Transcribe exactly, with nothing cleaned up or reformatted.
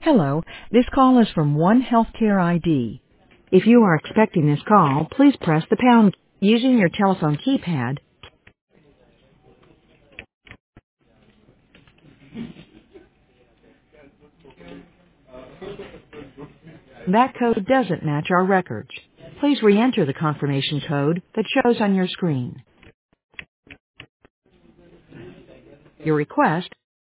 Hello, this call is from One Healthcare I D. If you are expecting this call, please press the pound key. Using your telephone keypad. That code doesn't match our records. Please re-enter the confirmation code that shows on your screen. Your request